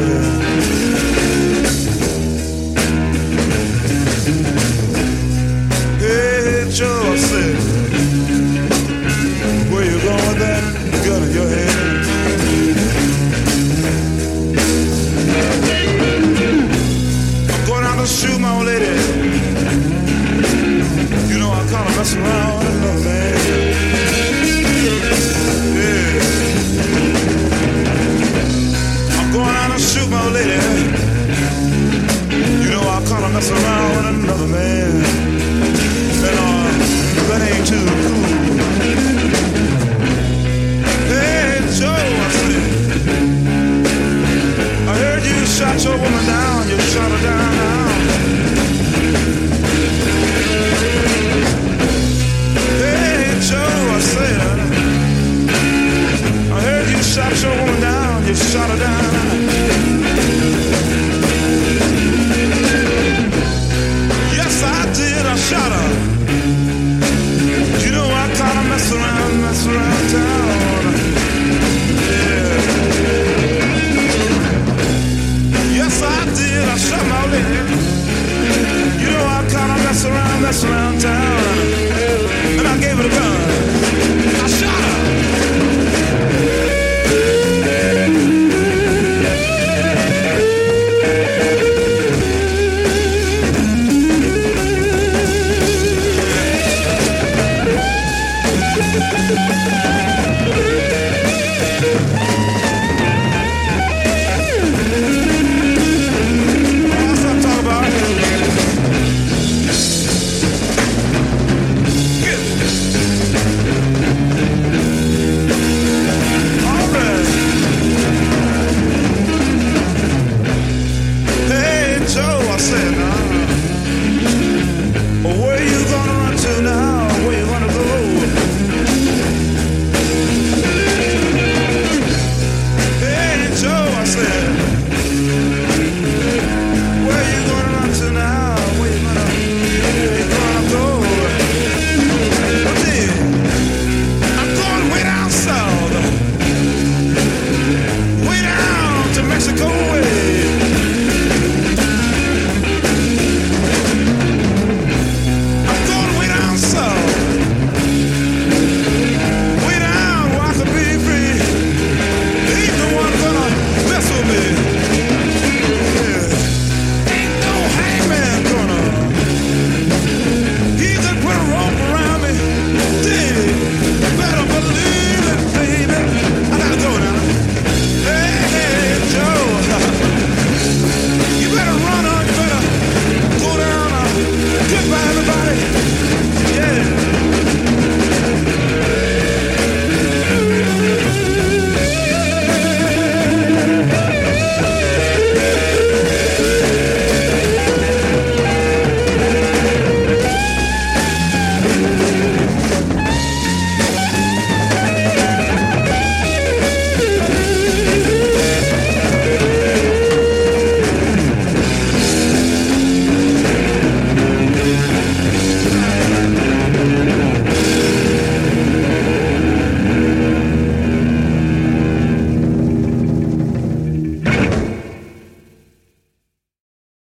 Hey, Joe, I said, where you going with that gun in your hand? I'm going out to shoot my old lady. You know I kind of mess around with another man. Yeah. I'm going out to shoot my old lady. You know I kind of mess around with another man. And that ain't too cool. Hey, Joe, I said, I heard you shot your woman down. You shot her down now. Hey, Joe, I said, I heard you shot your woman down. You shot her down. Yes, I did. I shot her.